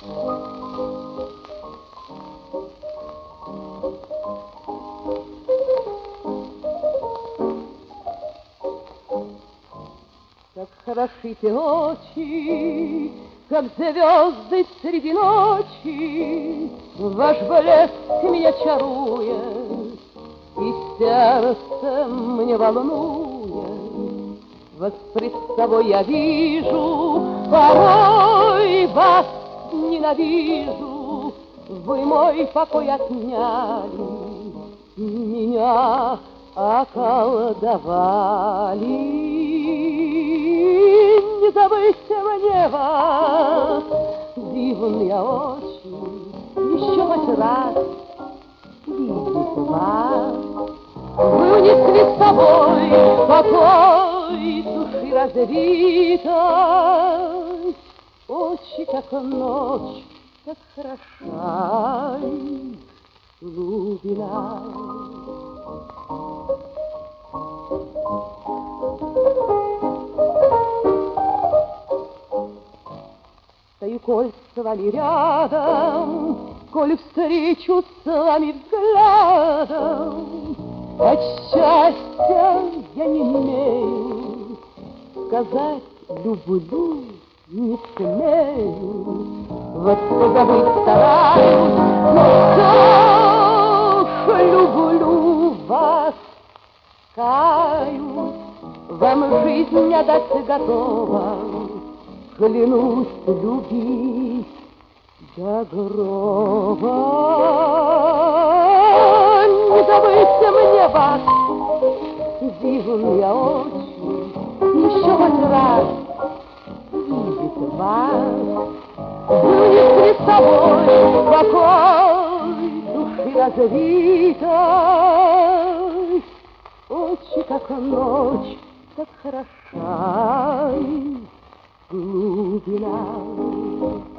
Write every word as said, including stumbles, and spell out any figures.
Как хороши те очи, как звезды среди ночи, ваш блеск меня чарует, и сердце мне волнует. Вас пред собой я вижу, порой вас ненавижу. Вы мой покой отняли, меня околдовали. Не забудьте мне вас, дивные очи, еще хоть раз видеть вас. Вы унесли с собой покой души разбитой. Очи, как ночь, как хороша глубина. Стою, коль с вами рядом, коль встречу с вами взглядом, от счастья я не умею, сказать люблю не смею. Вот что забыть стараюсь, но все ж люблю вас, каюсь, вам жизнь отдать готова, клянусь любить до гроба. Не забыть мне вас, дивные очи, еще хоть раз видеть вас. Вы унесли с собой покой души разбитой. Очи, как ночь, как хороша глубина.